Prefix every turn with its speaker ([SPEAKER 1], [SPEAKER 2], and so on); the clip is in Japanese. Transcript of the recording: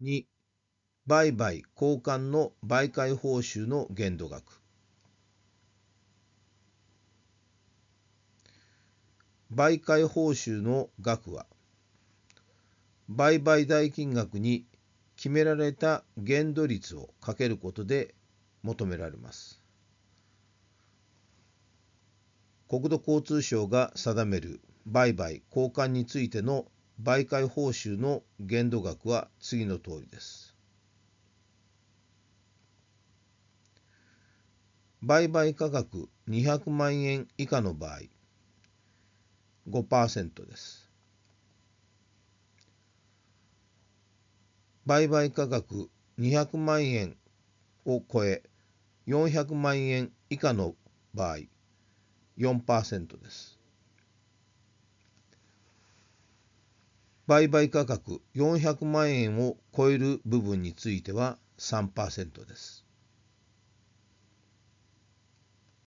[SPEAKER 1] 2、売買交換の媒介報酬の限度額。媒介報酬の額は、売買代金額に決められた限度率をかけることで求められます。国土交通省が定める売買交換についての媒介報酬の限度額は次の通りです。売買価格200万円以下の場合、5% です。売買価格200万円を超え、400万円以下の場合、4% です。売買価格400万円を超える部分については 3% です。